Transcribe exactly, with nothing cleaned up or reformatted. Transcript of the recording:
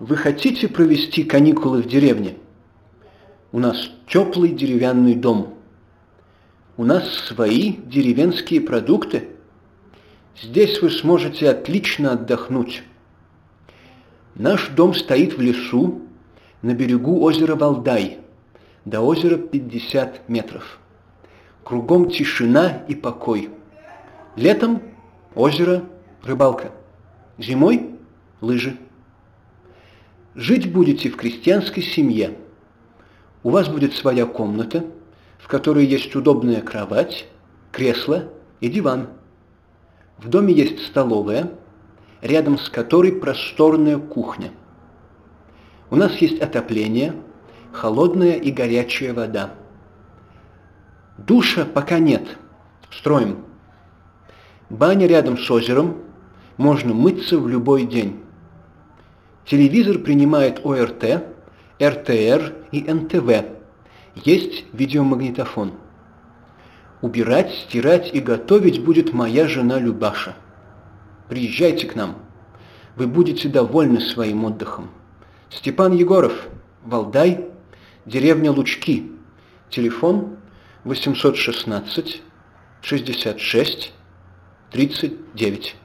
Вы хотите провести каникулы в деревне? У нас теплый деревянный дом. У нас свои деревенские продукты. Здесь вы сможете отлично отдохнуть. Наш дом стоит в лесу на берегу озера Валдай. До озера пятьдесят метров. Кругом тишина и покой. Летом озеро, рыбалка. Зимой лыжи. Жить будете в крестьянской семье. У вас будет своя комната, в которой есть удобная кровать, кресло и диван. В доме есть столовая, рядом с которой просторная кухня. У нас есть отопление, холодная и горячая вода. Душа пока нет, строим. Баня рядом с озером, можно мыться в любой день. Телевизор принимает О Р Т, Р Т Р и Н Т В. Есть видеомагнитофон. Убирать, стирать и готовить будет моя жена Любаша. Приезжайте к нам. Вы будете довольны своим отдыхом. Степан Егоров, Валдай, деревня Лучки. Телефон восемьсот шестнадцать шестьдесят шесть тридцать девять.